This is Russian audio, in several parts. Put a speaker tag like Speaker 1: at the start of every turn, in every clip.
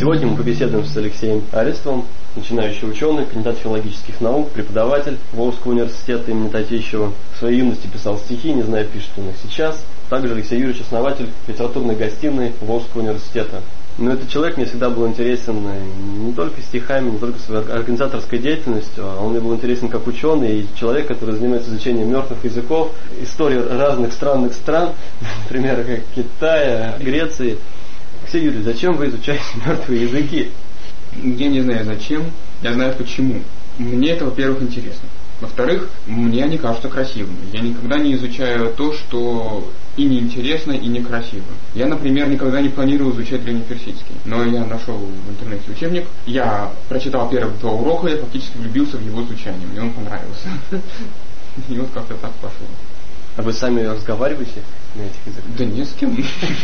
Speaker 1: Сегодня мы побеседуем с Алексеем Арестовым, начинающий ученый, кандидат филологических наук, преподаватель Волжского университета имени Татищева. В своей юности писал стихи, не знаю, пишет он их сейчас. Также Алексей Юрьевич, основатель литературной гостиной Волжского университета. Но этот человек мне всегда был интересен не только стихами, не только своей организаторской деятельностью, а он мне был интересен как ученый и человек, который занимается изучением мертвых языков, истории разных странных стран, например, как Китая, Греции. Алексей Юрьевич, зачем вы изучаете мертвые языки?
Speaker 2: Я не знаю зачем, я знаю почему. Мне это, во-первых, интересно. Во-вторых, мне они кажутся красивыми. Я никогда не изучаю то, что и неинтересно, и некрасиво. Я, например, никогда не планировал изучать древнеперсидский. Но я нашел в интернете учебник, я прочитал первых 2 урока, я фактически влюбился в его звучание. Мне он понравился. И вот как-то так пошло.
Speaker 1: А вы сами разговариваете на этих языках?
Speaker 2: Да не с кем.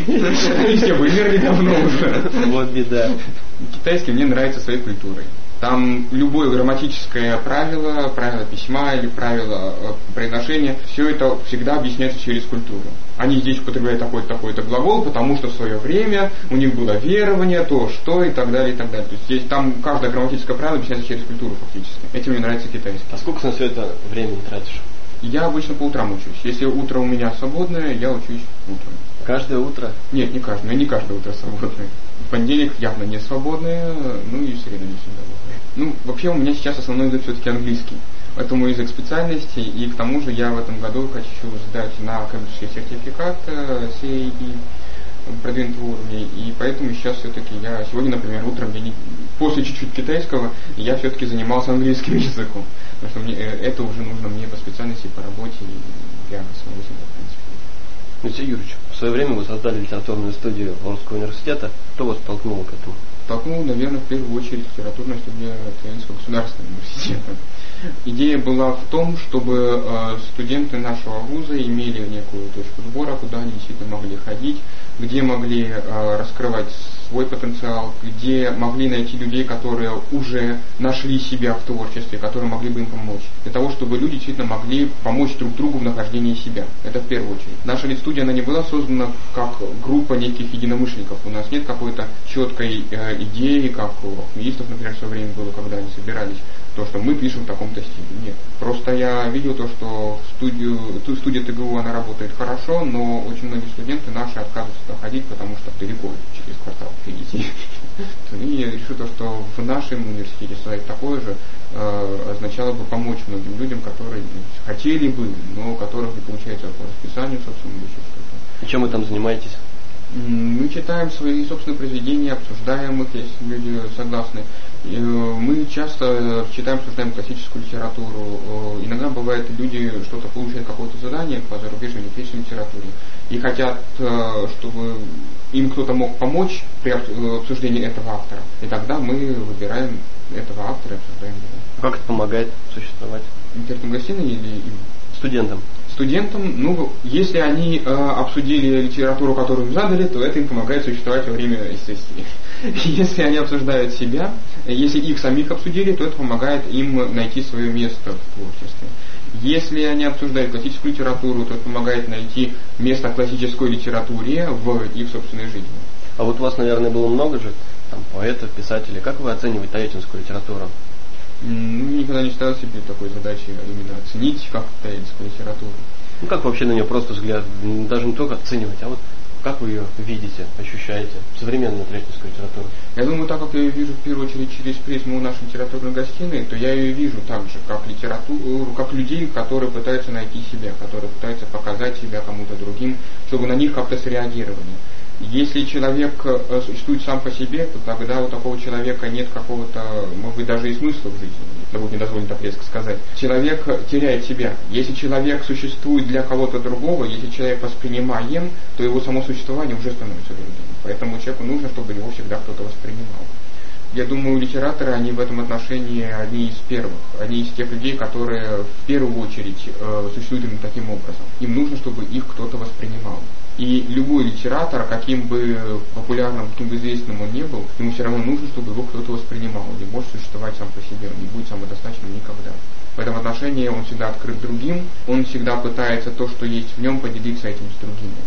Speaker 2: Они все вымерли давно уже.
Speaker 1: Вот беда.
Speaker 2: Китайский мне нравится своей культурой. Там любое грамматическое правило, правило письма или правило произношения, все это всегда объясняется через культуру. Они здесь употребляют такой-то глагол, потому что в свое время у них было верование, то, что и так далее, и так далее. То есть здесь там каждое грамматическое правило объясняется через культуру фактически. Этим мне нравится китайский.
Speaker 1: А сколько на все это времени тратишь?
Speaker 2: Я обычно по утрам учусь. Если утро у меня свободное, я учусь утром.
Speaker 1: Каждое утро?
Speaker 2: Нет, не каждое. Не каждое утро свободное. В понедельник явно не свободное, ну и в среду не всегда бывает. Ну, вообще у меня сейчас основной язык все-таки английский. Это мой язык специальности, и к тому же я в этом году хочу сдать на коммерческий сертификат CAE продвинутого уровня, и поэтому сейчас все-таки я сегодня, например, утром после чуть-чуть китайского я все-таки занимался английским языком, потому что это уже нужно мне по специальности, по работе, и я смогу себя, в принципе.
Speaker 1: Алексей Юрьевич, в свое время вы создали литературную студию Волжского университета. Что вас толкнуло к этому?
Speaker 2: Толкнул, наверное, в первую очередь литературная студия Казанского государственного университета. Идея была в том, чтобы студенты нашего вуза имели некую точку сбора, куда они действительно могли ходить, где могли раскрывать свой потенциал, где могли найти людей, которые уже нашли себя в творчестве, которые могли бы им помочь. Для того, чтобы люди действительно могли помочь друг другу в нахождении себя. Это в первую очередь. Наша литстудия, она не была создана как группа неких единомышленников. У нас нет какой-то четкой идеи, как у акмеистов, например, в свое время было, когда они собирались, то, что мы пишем в таком-то стиле. Нет. Просто я видел то, что студия ТГУ, она работает хорошо, но очень многие студенты наши отказываются туда ходить, потому что далеко, через квартал перейти. И я решил то, что в нашем университете создать такое же означало бы помочь многим людям, которые хотели бы, но у которых не получается по расписанию, собственно, или еще что-то.
Speaker 1: И чем вы там занимаетесь?
Speaker 2: Мы читаем свои собственные произведения, обсуждаем их, если люди согласны. Мы часто читаем, обсуждаем классическую литературу. Иногда бывает, люди что-то получают, какое-то задание по зарубежной или отечественной литературе и хотят, чтобы им кто-то мог помочь при обсуждении этого автора. И тогда мы выбираем этого автора и обсуждаем его.
Speaker 1: Как это помогает существовать?
Speaker 2: Литературной гостиной или
Speaker 1: студентам?
Speaker 2: Студентам, ну, если они обсудили литературу, которую им задали, то это им помогает существовать во время сессии. Если они обсуждают себя, если их самих обсудили, то это помогает им найти свое место в творчестве. Если они обсуждают классическую литературу, то это помогает найти место классической литературе в их собственной жизни.
Speaker 1: А вот у вас, наверное, было много же там поэтов, писателей. Как вы оцениваете таитинскую литературу?
Speaker 2: Никогда не ставил себе такой задачи именно оценить как таитинскую литературу.
Speaker 1: Ну как вообще на нее просто взгляд, даже не только оценивать, а вот как вы ее видите, ощущаете, современную таитинскую литературу?
Speaker 2: Я думаю, так как я ее вижу в первую очередь через призму нашей литературной гостиной, то я ее вижу так же, как литературу, как людей, которые пытаются найти себя, которые пытаются показать себя кому-то другим, чтобы на них как-то среагировали. Если человек существует сам по себе, то тогда у такого человека нет какого-то, может быть, даже и смысла в жизни. Да будет не дозволено так резко сказать. Человек теряет себя. Если человек существует для кого-то другого, если человек воспринимаем, то его само существование уже становится другим. Поэтому человеку нужно, чтобы его всегда кто-то воспринимал. Я думаю, литераторы, они в этом отношении одни из первых. Они из тех людей, которые в первую очередь существуют именно таким образом. Им нужно, чтобы их кто-то воспринимал. И любой литератор, каким бы популярным, каким бы известным он ни был, ему все равно нужно, чтобы его кто-то воспринимал. Он не может существовать сам по себе, он не будет самодостаточным никогда. В этом отношении он всегда открыт другим, он всегда пытается то, что есть в нем, поделиться этим с другими.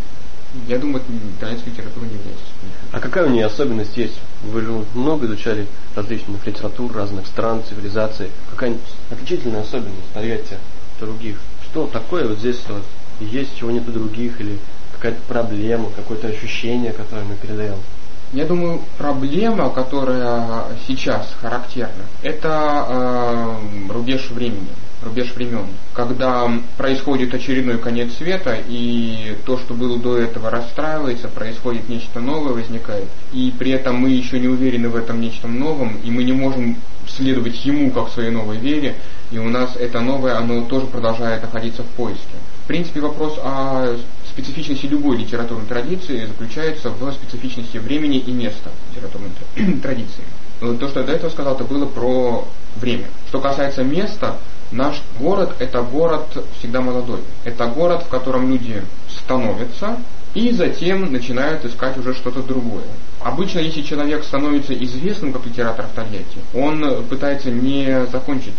Speaker 2: Я думаю, итальянская литература не является.
Speaker 1: А какая у нее особенность есть? Вы же много изучали различных литератур, разных стран, цивилизаций. Какая-нибудь отличительная особенность Тольятти от других? Что такое вот здесь вот есть, чего нет у других, или какая-то проблема, какое-то ощущение, которое мы передаем?
Speaker 2: Я думаю, проблема, которая сейчас характерна, это рубеж времени, рубеж времен. Когда происходит очередной конец света, и то, что было до этого, расстраивается, происходит нечто новое, возникает. И при этом мы еще не уверены в этом нечто новом, и мы не можем следовать ему как своей новой вере, и у нас это новое, оно тоже продолжает находиться в поиске. В принципе, вопрос о специфичности любой литературной традиции заключается в специфичности времени и места литературной традиции. То, что я до этого сказал, это было про время. Что касается места, наш город – это город всегда молодой. Это город, в котором люди становятся и затем начинают искать уже что-то другое. Обычно, если человек становится известным как литератор в Тольятти, он пытается не закончить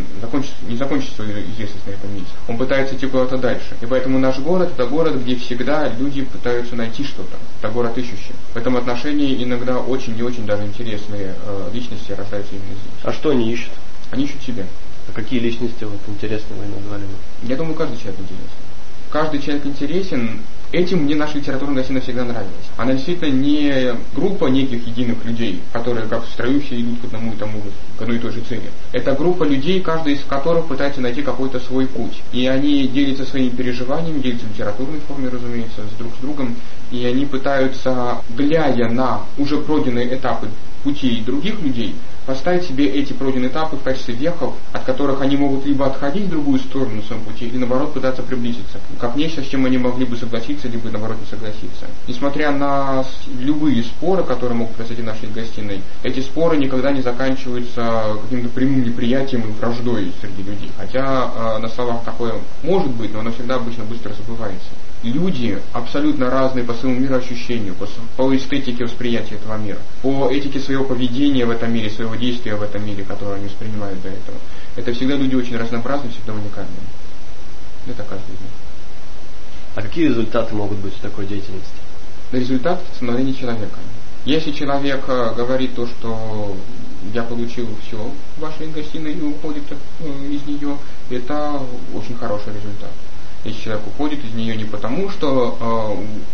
Speaker 2: свою известность на этом месте. Он пытается идти куда-то дальше. И поэтому наш город – это город, где всегда люди пытаются найти что-то. Это город ищущий. В этом отношении иногда очень и очень даже интересные личности рождаются именно здесь.
Speaker 1: А что они ищут?
Speaker 2: Они ищут себя.
Speaker 1: А какие личности вот интересные вы назвали?
Speaker 2: Я думаю, каждый человек интересен. Каждый человек интересен. Этим мне наша литературная гостиная всегда нравилась. Она действительно не группа неких единых людей, которые как в строю все идут к одному и тому же, к одной и той же цели. Это группа людей, каждый из которых пытается найти какой-то свой путь. И они делятся своими переживаниями, делятся в литературной форме, разумеется, друг с другом. И они пытаются, глядя на уже пройденные этапы путей других людей, поставить себе эти пройденные этапы в качестве вехов, от которых они могут либо отходить в другую сторону на своем пути, или наоборот пытаться приблизиться, как нечто, с чем они могли бы согласиться, либо наоборот не согласиться. Несмотря на любые споры, которые могут произойти в нашей гостиной, эти споры никогда не заканчиваются каким-то прямым неприятием и враждой среди людей. Хотя на словах такое может быть, но оно всегда обычно быстро забывается. Люди абсолютно разные по своему мироощущению, по эстетике восприятия этого мира, по этике своего поведения в этом мире, своего действия в этом мире, которое они воспринимают до этого. Это всегда люди очень разнообразные, всегда уникальные. Это каждый из них.
Speaker 1: А какие результаты могут быть в такой деятельности?
Speaker 2: Результат становления человека. Если человек говорит то, что я получил все в вашей гостиной и уходит из нее, это очень хороший результат. Если человек уходит из нее не потому, что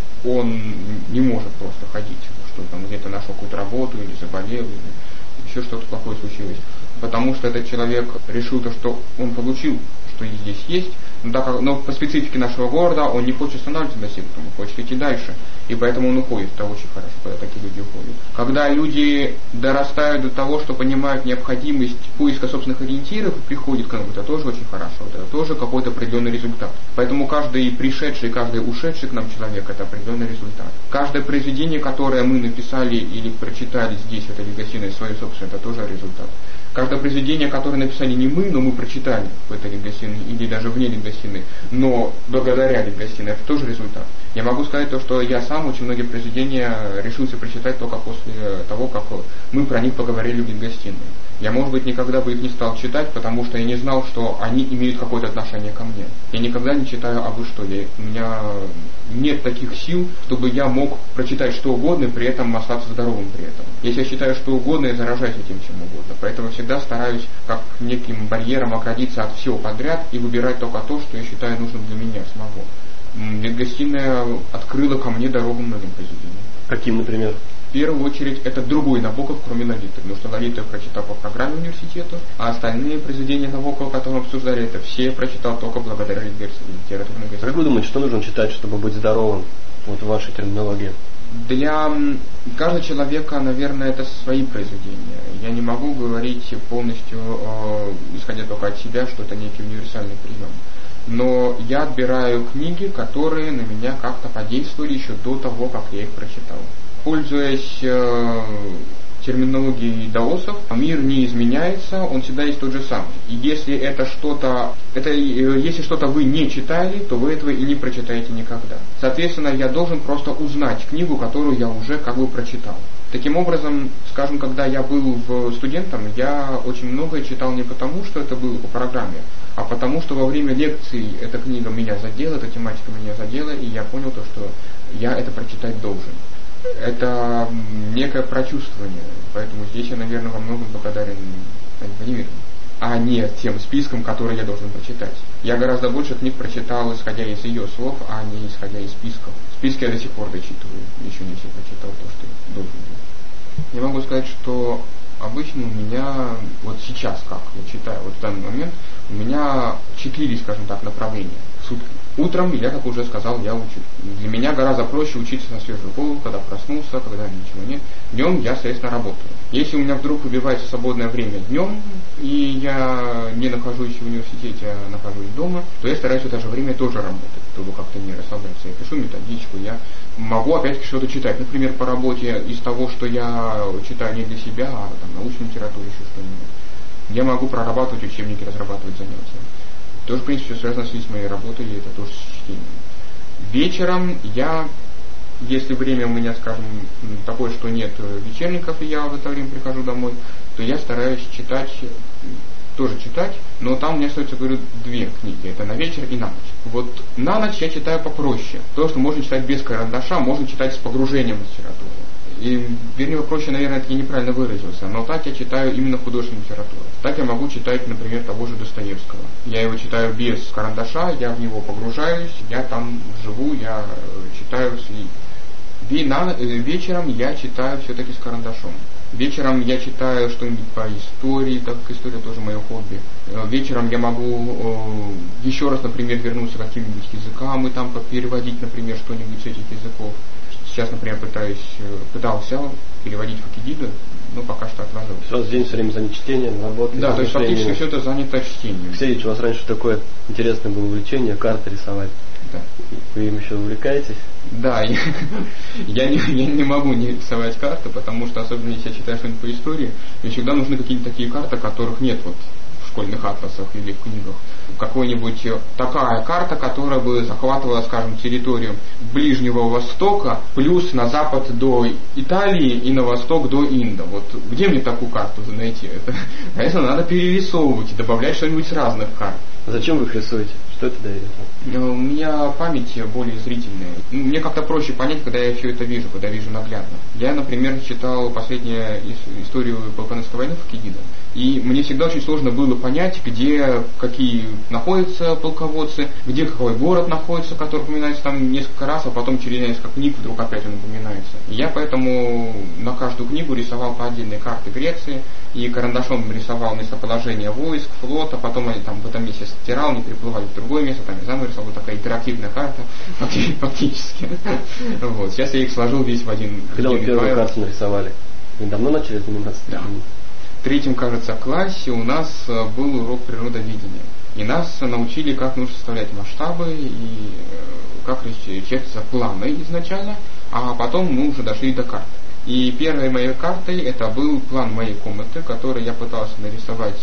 Speaker 2: он не может просто ходить, что там где-то нашел какую-то работу или заболел, или еще что-то плохое случилось, потому что этот человек решил то, что он получил, что здесь есть, но по специфике нашего города он не хочет останавливаться на себе, он хочет идти дальше, и поэтому он уходит. Это очень хорошо, когда такие люди уходят. Когда люди дорастают до того, что понимают необходимость поиска собственных ориентиров и приходят к нам, это тоже очень хорошо, это тоже какой-то определенный результат. Поэтому каждый пришедший, каждый ушедший к нам человек – это определенный результат. Каждое произведение, которое мы написали или прочитали здесь, в этой гостиной, свое собственное, это тоже результат. Каждое произведение, которое написали не мы, но мы прочитали в этой литгостиной или даже вне литгостиной, но благодаря литгостиной, это тоже результат. Я могу сказать то, что я сам очень многие произведения решился прочитать только после того, как мы про них поговорили в литгостиной. Я, может быть, никогда бы их не стал читать, потому что я не знал, что они имеют какое-то отношение ко мне. Я никогда не читаю абы что. У меня нет таких сил, чтобы я мог прочитать что угодно и при этом остаться здоровым при этом. Если я читаю что угодно, я заражаюсь этим чем угодно. Поэтому всегда стараюсь как неким барьером оградиться от всего подряд и выбирать только то, что я считаю нужным для меня самого. Литгостиная открыла ко мне дорогу многим произведениям.
Speaker 1: Каким, например?
Speaker 2: В первую очередь, это другой Набоков, кроме Лолиты, потому что Лолиту я прочитал по программе университета, а остальные произведения Набокова, которые мы обсуждали, это все я прочитал только благодаря литературной гостиной.
Speaker 1: Как вы думаете, что нужно читать, чтобы быть здоровым, вот в вашей терминологии?
Speaker 2: Для каждого человека, наверное, это свои произведения. Я не могу говорить полностью, исходя только от себя, что это некий универсальный прием. Но я отбираю книги, которые на меня как-то подействовали еще до того, как я их прочитал. Пользуясь терминологией даосов, мир не изменяется, он всегда есть тот же самый. И если если что-то вы не читали, то вы этого и не прочитаете никогда. Соответственно, я должен просто узнать книгу, которую я уже как бы прочитал. Таким образом, скажем, когда я был студентом, я очень многое читал не потому, что это было по программе, а потому, что во время лекций эта книга меня задела, эта тематика меня задела, и я понял то, что я это прочитать должен. Это некое прочувствование, поэтому здесь я, наверное, во многом благодарен Владимиру, а не тем спискам, которые я должен прочитать. Я гораздо больше книг прочитал, исходя из ее слов, а не исходя из списков. Списки я до сих пор дочитываю, еще не все прочитал то, что должен был. Я могу сказать, что обычно у меня, вот сейчас, как я читаю, вот в данный момент, у меня 4, скажем так, направления в сутки. Утром, я, как уже сказал, я учу. Для меня гораздо проще учиться на свежую голову, когда проснулся, когда ничего нет. Днем я, соответственно, работаю. Если у меня вдруг выбивается свободное время днем, и я не нахожусь в университете, а нахожусь дома, то я стараюсь в это же время тоже работать, чтобы как-то не расслабляться. Я пишу методичку, я могу опять-таки что-то читать. Например, по работе из того, что я читаю не для себя, а там, научную литературу, еще что-нибудь. Я могу прорабатывать учебники, разрабатывать занятия. Тоже, в принципе, все связано с моей работой, и это тоже с чтением. Вечером я, если время у меня, скажем, такое, что нет вечерников, и я в это время прихожу домой, то я стараюсь читать, но там у меня остается, говорю, 2 книги. Это на вечер и на ночь. Вот на ночь я читаю попроще. То, что можно читать без карандаша, можно читать с погружением в литературу. И, вернее, проще, наверное, это я неправильно выразился, но так я читаю именно художественную литературу. Так я могу читать, например, того же Достоевского. Я его читаю без карандаша, я в него погружаюсь, я там живу, я читаю. Вечером я читаю все-таки с карандашом. Вечером я читаю что-нибудь по истории, так как история тоже мое хобби. Вечером я могу еще раз, например, вернуться к каким-нибудь языкам и там переводить, например, что-нибудь с этих языков. Сейчас, например, пытался переводить Фукидида, но пока что отложил.
Speaker 1: У вас день все время занят чтением, работой?
Speaker 2: Да, то есть фактически все это занято чтением.
Speaker 1: Алексей, у вас раньше такое интересное было увлечение, карты рисовать.
Speaker 2: Да.
Speaker 1: Вы им еще увлекаетесь?
Speaker 2: Да, я не могу не рисовать карты, потому что, особенно если я читаю что-нибудь по истории, мне всегда нужны какие-то такие карты, которых нет вот в школьных атласах или в книгах. Какой-нибудь такая карта, которая бы захватывала, скажем, территорию Ближнего Востока, плюс на запад до Италии и на восток до Инда. Вот где мне такую карту найти? Это, конечно, надо перерисовывать и добавлять что-нибудь с разных карт.
Speaker 1: Зачем вы их рисуете? Что это дает?
Speaker 2: У меня память более зрительная. Мне как-то проще понять, когда я все это вижу, когда вижу наглядно. Я, например, читал последнюю историю Балканской войны Фукидида, и мне всегда очень сложно было понять, где какие находятся полководцы, где какой город находится, который упоминается там несколько раз, а потом через несколько книг вдруг опять он упоминается. И я поэтому на каждую книгу рисовал по отдельной карте Греции, и карандашом рисовал местоположение войск, флота, потом они там в этом месте стирал, не переплывали в другое место, там я заново рисовал. Вот такая интерактивная карта, фактически. Вот. Сейчас я их сложил весь в один.
Speaker 1: Когда вы первую карту нарисовали? Вы давно начали заниматься?
Speaker 2: Да. В 3, кажется, классе у нас был урок природоведения. И нас научили, как нужно составлять масштабы и как чертятся планы изначально, а потом мы уже дошли до карт. И первой моей картой это был план моей комнаты, который я пытался нарисовать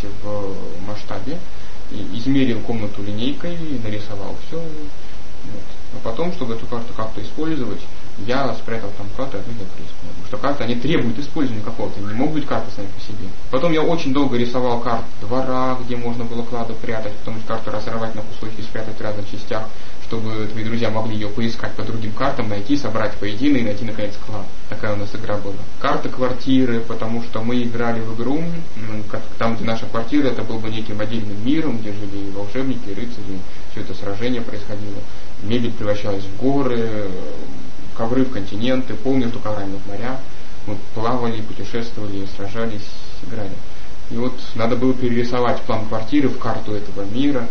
Speaker 2: в масштабе. Измерил комнату линейкой, нарисовал все. Вот. А потом, чтобы эту карту как-то использовать, я спрятал там карты от них потому что карты, они требуют использования какого-то, не могут быть карты сами по себе. Потом я очень долго рисовал карты двора, где можно было кладу прятать, потом эту карту разорвать на кусочки, спрятать в разных частях, чтобы твои друзья могли ее поискать по другим картам, найти, собрать воедино и найти, наконец, клад. Такая у нас игра была. Карты квартиры, потому что мы играли в игру, там, где наша квартира, это был бы неким отдельным миром, где жили волшебники, рыцари, все это сражение происходило. Мебель превращалась в горы, ковры в континенты, пол между коврами в моря. Мы плавали, путешествовали, сражались, играли. И вот надо было перерисовать план квартиры в карту этого мира.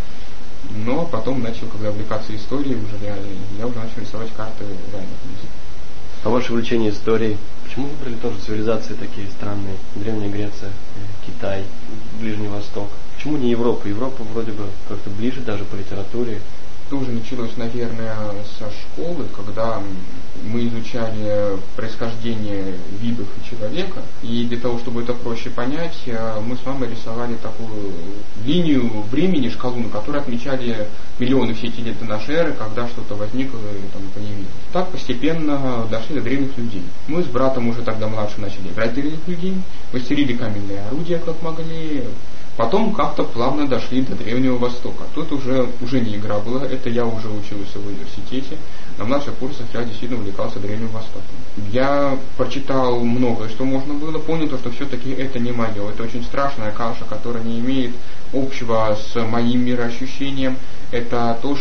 Speaker 2: Но потом начал, когда увлекаться историей уже реально, я уже начал рисовать карты реальных мест.
Speaker 1: А ваше увлечение историей, почему выбрали тоже цивилизации такие странные? Древняя Греция, Китай, Ближний Восток. Почему не Европа? Европа вроде бы как-то ближе даже по литературе,
Speaker 2: тоже началось, наверное, со школы, когда мы изучали происхождение видов и человека, и для того, чтобы это проще понять, мы с мамой рисовали такую линию времени, шкалу, на которой отмечали миллионы все эти лет до нашей эры, когда что-то возникло и там появилось. Так постепенно дошли до древних людей. Мы с братом уже тогда младше начали играть древних людей, мастерили каменные орудия, как могли. Потом как-то плавно дошли до Древнего Востока. Тут уже не игра была, это я уже учился в университете. На младших курсах я действительно увлекался Древним Востоком. Я прочитал многое, что можно было, понял, что все-таки это не мое. Это очень страшная каша, которая не имеет общего с моим мироощущением. Это то,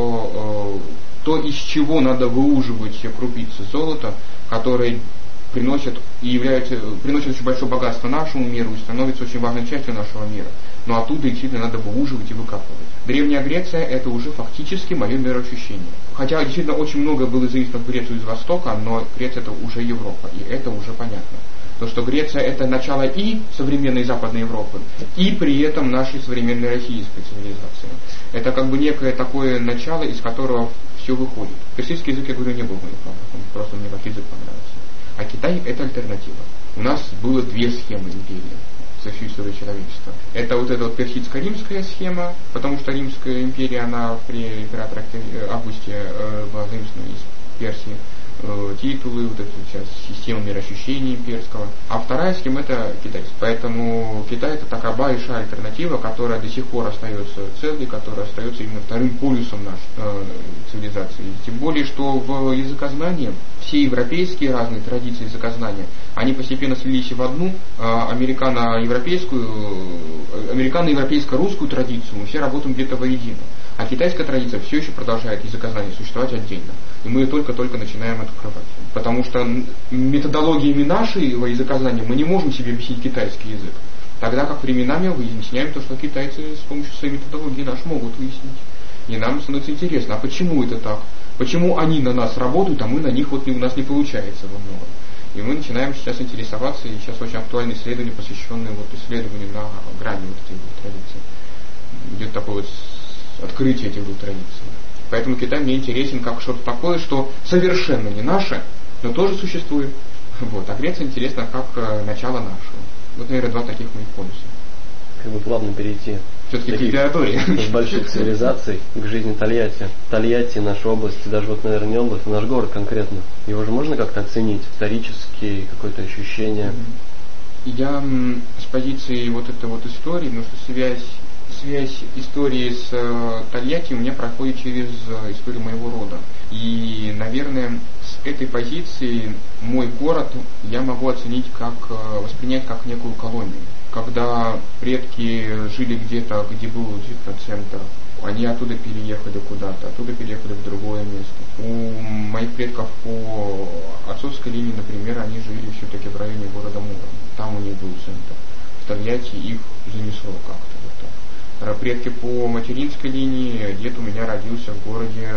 Speaker 2: из чего надо выуживать крупицы золота, которые приносят очень большое богатство нашему миру и становится очень важной частью нашего мира. Но оттуда действительно надо выуживать и выкапывать. Древняя Греция — это уже фактически мое мироощущение. Хотя действительно очень многое было заимствовано в Грецию из Востока, но Греция — это уже Европа, и это уже понятно. То, что Греция — это начало и современной Западной Европы, и при этом нашей современной российской цивилизации. Это как бы некое такое начало, из которого все выходит. Персидский язык, я говорю, не был моим фаворитом, просто мне как язык понравился. А Китай — это альтернатива. У нас было две схемы империи за всю историю человечества. Это вот эта вот персидско-римская схема, потому что Римская империя, она при императоре Августе была заимствована из Персии. Титулы, вот эту сейчас систему мироощущения имперского. А вторая схема — это китайская. Поэтому Китай — это такая большая альтернатива, которая до сих пор остается целой, которая остается именно вторым полюсом нашей цивилизации. Тем более, что в языкознании все европейские разные традиции языкознания, они постепенно слились в одну американо-европейско-русскую традицию, мы все работаем где-то воедино. А китайская традиция все еще продолжает языкознание существовать отдельно. И мы только-только начинаем открывать. Потому что методологиями нашего языкознания мы не можем себе объяснить китайский язык. Тогда как временами выясняем то, что китайцы с помощью своей методологии наш могут выяснить. И нам становится интересно, а почему это так? Почему они на нас работают, а мы на них у нас не получается во многом? И мы начинаем сейчас интересоваться, и сейчас очень актуальные исследования, посвященные исследованию на грани этих традиций. Идет такое открытие этих традиций. Поэтому Китай мне интересен как что-то такое, что совершенно не наше, но тоже существует. А Греция интересна как начало нашего. Вот, наверное, два таких моих полюса.
Speaker 1: Как бы плавно перейти
Speaker 2: все-таки к литературе.
Speaker 1: С больших цивилизаций к жизни Тольятти. Тольятти — наша область, даже наверное, не область, а наш город конкретно. Его же можно как-то оценить, исторические какое-то ощущение?
Speaker 2: Я с позиции этой истории, потому что связь истории с Тольятти у меня проходит через историю моего рода. И, наверное, с этой позиции мой город я могу воспринять как некую колонию. Когда предки жили где-то, где был центр, они оттуда переехали куда-то, оттуда переехали в другое место. У моих предков по отцовской линии, например, они жили все-таки в районе города Мурома. Там у них был центр. В Тольятти их занесло как-то так. Предки по материнской линии, дед у меня родился в городе,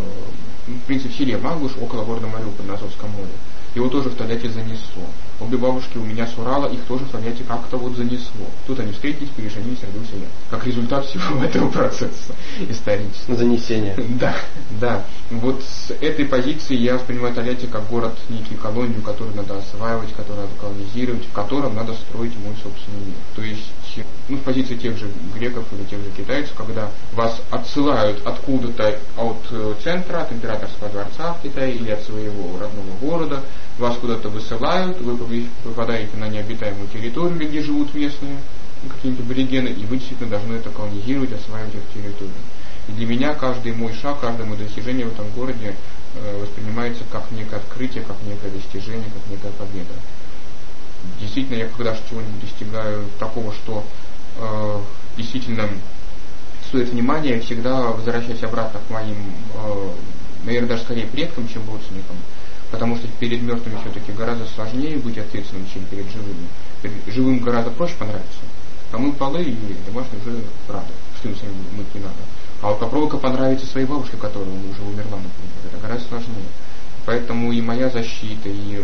Speaker 2: в принципе, в селе Мангуш, около города Мариуполь на Азовском море. Его тоже в Тольятти занесло. Обе бабушки у меня с Урала, их тоже в Тольятти как-то занесло. Тут они встретились, переженились, родился я. Как результат всего этого процесса исторического.
Speaker 1: Занесение.
Speaker 2: Да. Вот с этой позиции я воспринимаю Тольятти как город, некий колонию, которую надо осваивать, которую надо колонизировать, в котором надо строить мой собственный мир. То есть, с позиции тех же греков или тех же китайцев, когда вас отсылают откуда-то от центра, от императорского дворца в Китае или от своего родного города, вас куда-то высылают, вы попадаете на необитаемую территорию, где живут местные, какие-нибудь аборигены, и вы действительно должны это колонизировать, осваивать эту территорию. И для меня каждый мой шаг, каждое мое достижение в этом городе воспринимается как некое открытие, как некое достижение, как некая победа. Действительно, я когда чего-нибудь достигаю такого, что действительно стоит внимания, я всегда возвращаюсь обратно к моим, наверное, даже скорее предкам, чем родственникам. Потому что перед мертвыми все-таки гораздо сложнее быть ответственным, чем перед живыми. Перед живым гораздо проще понравиться. Помыл полы и домашний уже рады, что им с ними мыть не надо. А вот попробуй-ка понравиться своей бабушке, которая уже умерла, например. Это гораздо сложнее. Поэтому и моя защита, и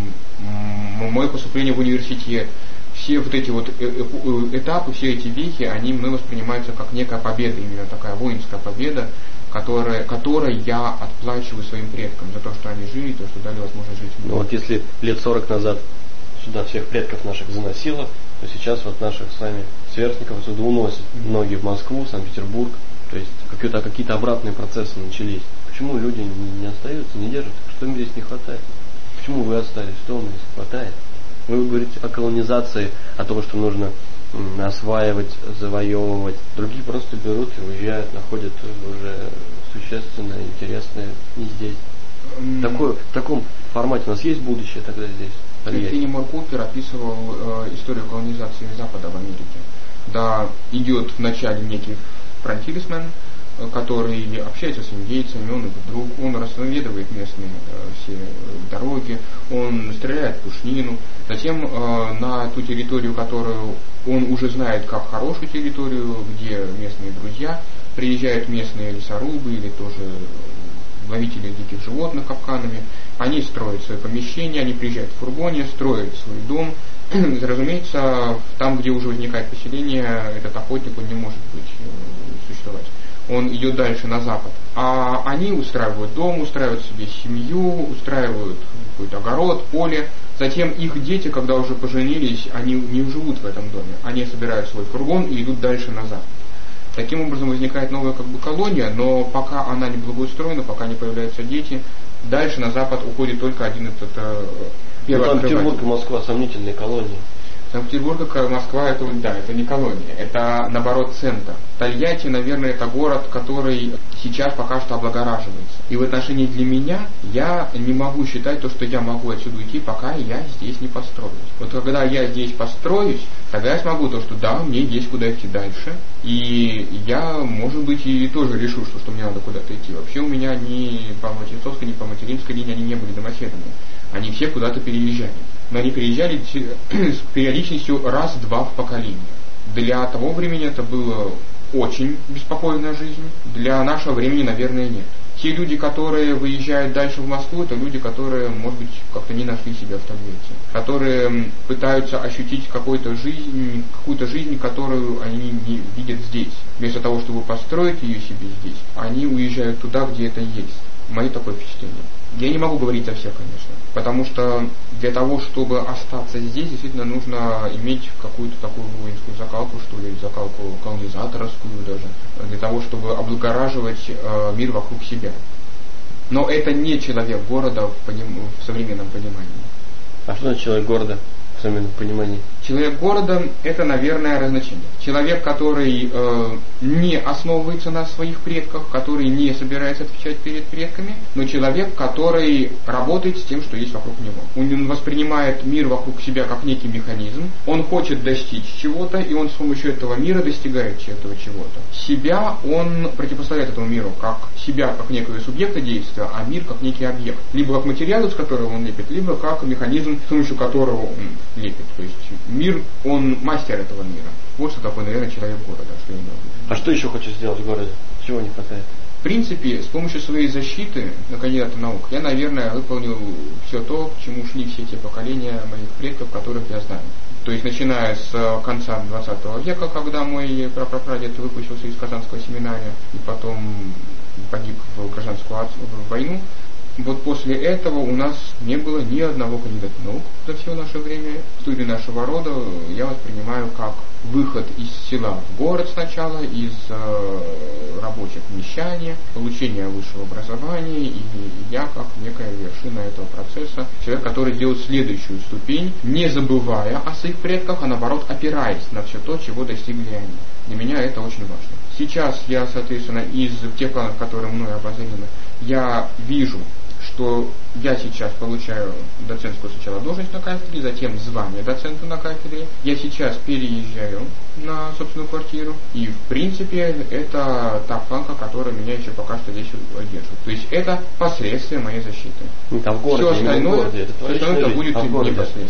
Speaker 2: мое поступление в университет, все эти этапы, все эти вехи, они мной воспринимаются как некая победа, именно такая воинская победа. которой я отплачиваю своим предкам за то, что они жили, то, что дали возможность жить.
Speaker 1: Ну вот если лет 40 назад сюда всех предков наших заносило, то сейчас вот наших с вами сверстников отсюда уносят. Многие в Москву, Санкт-Петербург. То есть какие-то обратные процессы начались. Почему люди не остаются, не держат? Что им здесь не хватает? Почему вы остались? Что вам здесь хватает? Вы говорите о колонизации, о том, что нужно осваивать, завоевывать. Другие просто берут и уезжают, находят уже существенно интересное не здесь. В таком формате у нас есть будущее тогда здесь?
Speaker 2: Фенемор Купер описывал историю колонизации Запада в Америке. Да, идет вначале некий фронтирисмен, который общается с индейцами, он их друг, он разведывает местные все дороги, он стреляет в пушнину. Затем на ту территорию, которую он уже знает как хорошую территорию, где местные друзья, приезжают местные лесорубы или тоже ловители диких животных капканами. Они строят свои помещения, они приезжают в фургоне, строят свой дом. Разумеется, там, где уже возникает поселение, этот охотник, он не может существовать. Он идет дальше на запад. А они устраивают дом, устраивают себе семью, устраивают какой-то огород, поле. Затем их дети, когда уже поженились, они не живут в этом доме. Они собирают свой фургон и идут дальше на запад. Таким образом возникает новая колония, но пока она не благоустроена, пока не появляются дети, дальше на запад уходит только один этот первооткрыватель.
Speaker 1: Санкт-Петербург и Москва сомнительные колонии.
Speaker 2: Санкт-Петербург и Москва это не колония, это наоборот центр. Тольятти, наверное, это город, который сейчас пока что облагораживается. И в отношении для меня я не могу считать то, что я могу отсюда уйти, пока я здесь не построюсь. Вот когда я здесь построюсь, тогда я смогу то, что да, мне есть куда идти дальше. И я, может быть, и тоже решу, что мне надо куда-то идти. Вообще у меня ни по отцовской, ни по материнской линии они не были домоседами. Они все куда-то переезжали. Но они переезжали с периодичностью раз-два в поколение. Для того времени это было очень беспокойная жизнь. Для нашего времени, наверное, нет. Те люди, которые выезжают дальше в Москву, это люди, которые, может быть, как-то не нашли себя в Тольятти. Которые пытаются ощутить какую-то жизнь, которую они не видят здесь. Вместо того, чтобы построить ее себе здесь, они уезжают туда, где это есть. Мое такое впечатление. Я не могу говорить за всех, конечно, потому что для того, чтобы остаться здесь, действительно нужно иметь какую-то такую воинскую закалку, что ли, закалку колонизаторскую даже, для того, чтобы облагораживать мир вокруг себя. Но это не человек города в современном понимании.
Speaker 1: А что значит человек города в современном понимании?
Speaker 2: Человек города – это, наверное, разночтение. Человек, который не основывается на своих предках, который не собирается отвечать перед предками, но человек, который работает с тем, что есть вокруг него. Он воспринимает мир вокруг себя как некий механизм, он хочет достичь чего-то, и он с помощью этого мира достигает этого чего-то. Себя он противопоставляет этому миру, как себя как некого субъекта действия, а мир как некий объект. Либо как материал, из которого он лепит, либо как механизм, с помощью которого он лепит. То есть мир, он мастер этого мира. Вот что такое, наверное, человек города. Что я
Speaker 1: а что еще хочешь сделать в городе? Чего не хватает?
Speaker 2: В принципе, с помощью своей защиты на кандидата наук я, наверное, выполнил все то, к чему шли все те поколения моих предков, которых я знаю. То есть, начиная с конца 20 века, когда мой прапрадед выпустился из Казанского семинария и потом погиб в гражданскую войну, вот после этого у нас не было ни одного кандидата наук за все наше время. Студию нашего рода я воспринимаю как выход из села в город сначала, из рабочих вмещания, получение высшего образования, и я как некая вершина этого процесса, человек, который делает следующую ступень, не забывая о своих предках, а наоборот опираясь на все то, чего достигли они. Для меня это очень важно. Сейчас я, соответственно, из тех планов, которые мной обозрены, я вижу, что я сейчас получаю доцентскую сначала должность на кафедре, затем звание доцента на кафедре. Я сейчас переезжаю на собственную квартиру, и в принципе это та планка, которая меня еще пока что здесь удерживает. То есть это последствия моей защиты.
Speaker 1: Все остальное,
Speaker 2: это будет непоследственно.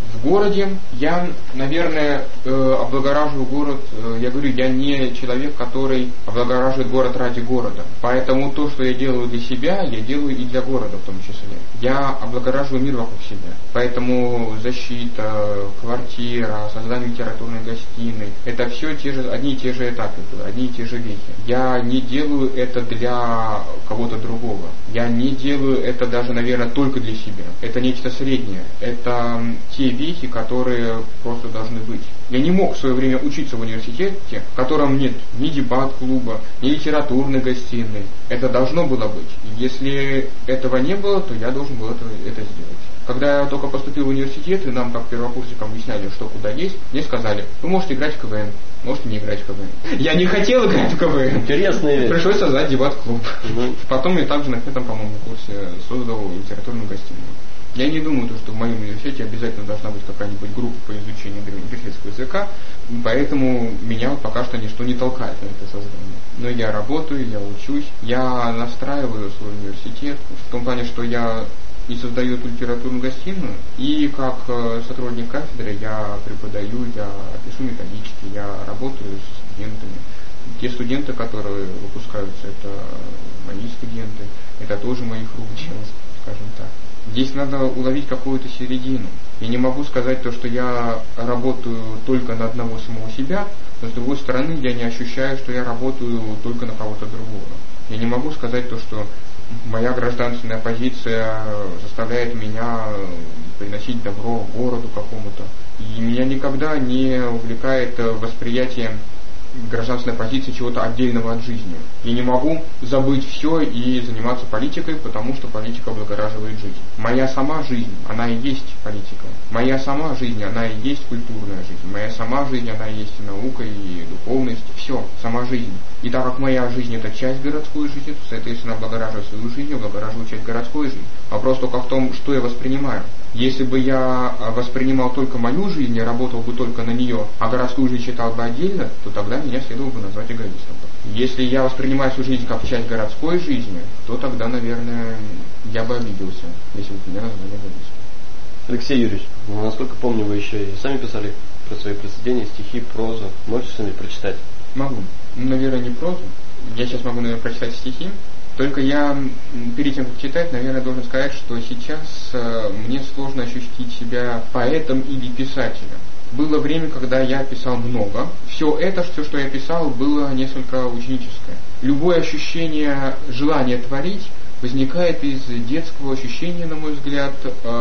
Speaker 2: В городе я, наверное, облагораживаю город, я говорю, я не человек, который облагораживает город ради города. Поэтому то, что я делаю для себя, я делаю и для города в том числе. Я облагораживаю мир вокруг себя. Поэтому защита, квартира, создание литературной гостиной, это все одни и те же этапы, одни и те же вехи. Я не делаю это для кого-то другого. Я не делаю это даже, наверное, только для себя. Это нечто среднее. Это те вехи, которые просто должны быть. Я не мог в свое время учиться в университете, в котором нет ни дебат-клуба, ни литературной гостиной. Это должно было быть. Если этого не было, то я должен был это сделать. Когда я только поступил в университет, и нам, как первокурсникам, объясняли, что куда есть, мне сказали, вы можете играть в КВН, можете не играть в КВН. Я не хотел играть в КВН.
Speaker 1: Интересные вещи.
Speaker 2: Пришлось создать дебат-клуб. Потом я также на пятом, по-моему, курсе создал литературную гостиную. Я не думаю, что в моем университете обязательно должна быть какая-нибудь группа по изучению древнегреческого языка, поэтому меня пока что ничто не толкает на это создание. Но я работаю, я учусь, я настраиваю свой университет в том плане, что я и создаю эту литературную гостиную, и как сотрудник кафедры я преподаю, я пишу методички, я работаю с студентами. Те студенты, которые выпускаются, это мои студенты, это тоже моих рук дело, скажем так. Здесь надо уловить какую-то середину. Я не могу сказать то, что я работаю только на одного самого себя, но с другой стороны я не ощущаю, что я работаю только на кого-то другого. Я не могу сказать то, что моя гражданственная позиция заставляет меня приносить добро городу какому-то. И меня никогда не увлекает восприятие гражданственной позиции чего-то отдельного от жизни. Я не могу забыть все и заниматься политикой, потому что политика облагораживает жизнь. Моя сама жизнь, она и есть политика. Моя сама жизнь, она и есть культурная жизнь. Моя сама жизнь, она и есть и наука, и духовность. Все, сама жизнь. И так как моя жизнь это часть городской жизни, то, соответственно, облагораживаю свою жизнь, облагораживаю часть городской жизни. Вопрос только в том, что я воспринимаю. Если бы я воспринимал только мою жизнь, я работал бы только на нее, а городскую жизнь читал бы отдельно, то тогда меня следовало бы назвать эгоистом. Если я воспринимаю свою жизнь как часть городской жизни, то тогда, наверное, я бы обиделся, если бы меня назвали эгоистом.
Speaker 1: Алексей Юрьевич, насколько помню, вы еще и сами писали про свои произведения, стихи, прозу. Можете сами прочитать?
Speaker 2: Могу. Наверное, не прозу. Я сейчас могу, наверное, прочитать стихи. Только я перед тем, как читать, наверное, должен сказать, что сейчас мне сложно ощутить себя поэтом или писателем. Было время, когда я писал много. Все, что я писал, было несколько ученическое. Любое ощущение желания творить возникает из детского ощущения, на мой взгляд,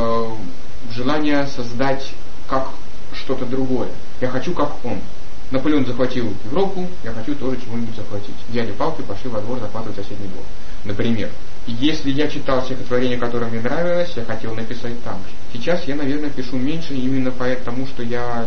Speaker 2: желания создать как что-то другое. Я хочу как он. Наполеон захватил Европу, я хочу тоже чего-нибудь захватить. Взяли палки, пошли во двор захватывать соседний двор. Например. Если я читал стихотворение, которое мне нравилось, я хотел написать так же. Сейчас я, наверное, пишу меньше именно потому, что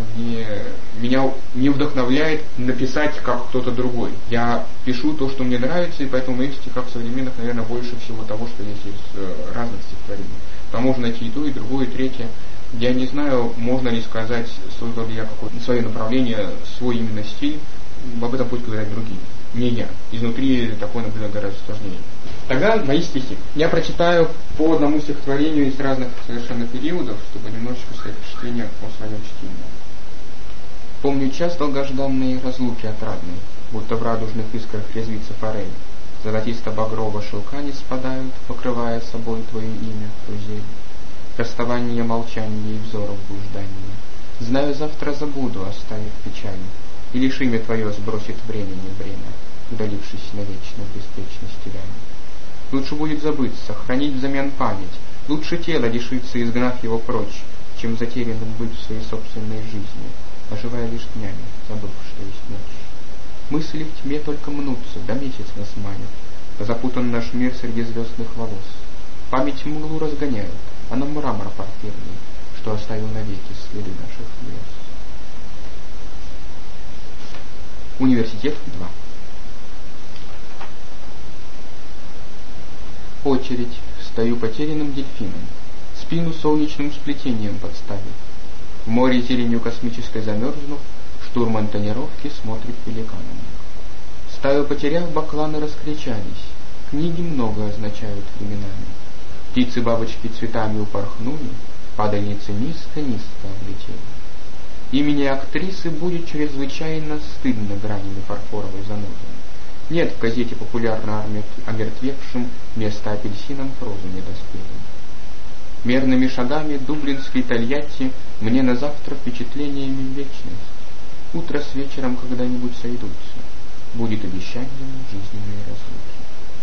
Speaker 2: меня не вдохновляет написать как кто-то другой. Я пишу то, что мне нравится, и поэтому в моих стихах современных, наверное, больше всего того, что есть из разных стихотворений. Там можно найти и то, и другое, и третье. Я не знаю, можно ли сказать, создал ли я какое-то свое направление, свой именно стиль. Об этом пусть говорят другие. Не я. Изнутри такое наблюдать гораздо сложнее. Тогда мои стихи. Я прочитаю по одному стихотворению из разных совершенно периодов, чтобы немножечко сказать впечатление о своем чтении. Помню час долгожданной разлуки отрадной, будто в радужных искрах резвится форель. Золотисто-багрово шелка не спадают, покрывая собой твое имя, Рузель. Расставание, молчание и взоров блуждания. Знаю, завтра забуду, оставив печали, и лишь имя твое сбросит времени бремя, удалившись навечно в беспечности рями. Лучше будет забыться, хранить взамен память, лучше тело лишиться, изгнав его прочь, чем затерянным быть в своей собственной жизни, оживая лишь днями, забыв, что есть ночь. Мысли в тьме только мнутся, да месяц нас манит, запутан наш мир среди звездных волос. Память мглу разгоняет, а нам мрамор портретный, что оставил навеки следы наших слез. Университет 2. Очередь. Стою потерянным дельфином, спину солнечным сплетением подставив. В море зеленью космической замерзнув, штурман тонировки смотрит пеликаном. Стаю потеряв, бакланы раскричались, книги много означают временами. Птицы-бабочки цветами упорхнули, падальницы низко-низко облетели. Имени актрисы будет чрезвычайно стыдно гранями фарфоровой занозы. Нет в газете популярно омертвевшим места апельсинам прозу недоспелым. Мерными шагами дублинской Тольятти мне на завтра впечатлениями вечность. Утро с вечером когда-нибудь сойдутся. Будет обещанием жизненные разлуки.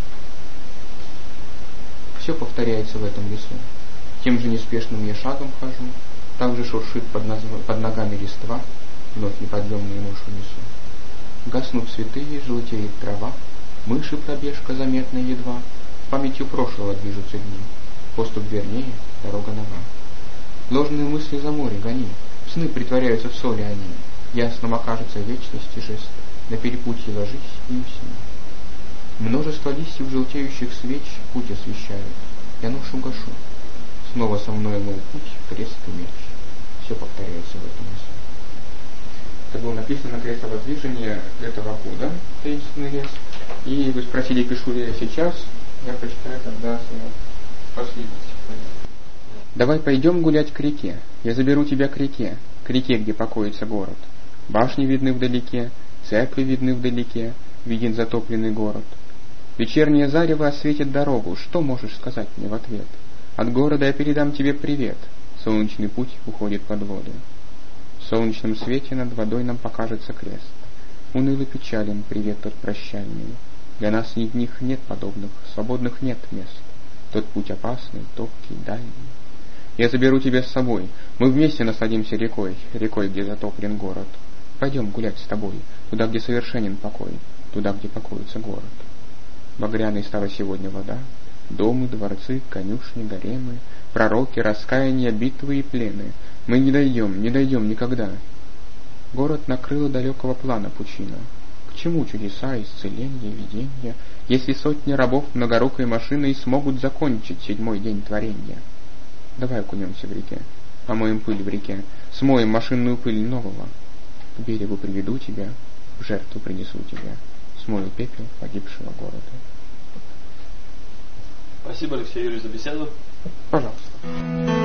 Speaker 2: Все повторяется в этом лесу. Тем же неспешным я шагом хожу, так же шуршит под ногами листва, вновь неподъемную ношу несу. Гаснут цветы, желтеет трава, мыши пробежка заметна едва, памятью прошлого движутся дни, поступ вернее, дорога нова. Ложные мысли за море гони, сны притворяются в соли они, ясным окажется вечность и жест, на перепутье ложись и усни. Множество листьев желтеющих свеч путь освещают, я ношу гашу. Снова со мной мой путь, крест и меч. Все повторяется в этом лесу. Это было написано на крестовоздвижении этого года, таинственный лес. И вы спросили, пишу ли я сейчас, я прочитаю тогда последний стихотворение. Давай пойдем гулять к реке, я заберу тебя к реке, где покоится город. Башни видны вдалеке, церкви видны вдалеке, виден затопленный город. Вечернее зарево осветит дорогу, что можешь сказать мне в ответ? От города я передам тебе привет, солнечный путь уходит под воду. В солнечном свете над водой нам покажется крест. Уныло печален привет тот прощальный. Для нас ни них нет подобных, свободных нет мест. Тот путь опасный, топкий, дальний. Я заберу тебя с собой, мы вместе насладимся рекой, где затоплен город. Пойдем гулять с тобой, туда, где совершенен покой, туда, где покоится город. Багряной стала сегодня вода, домы, дворцы, конюшни, гаремы, пророки, раскаяния, битвы и плены. Мы не дойдем никогда. Город накрыла далекого плана пучина. К чему чудеса, исцеления, видения, если сотни рабов многорукой машиной смогут закончить 7-й день творения? Давай окунемся в реке, омоем пыль в реке, смоем машинную пыль нового. К берегу приведу тебя, в жертву принесу тебя, смою пепел погибшего города.
Speaker 1: Спасибо, Алексей Юрьевич, за беседу.
Speaker 2: Пожалуйста.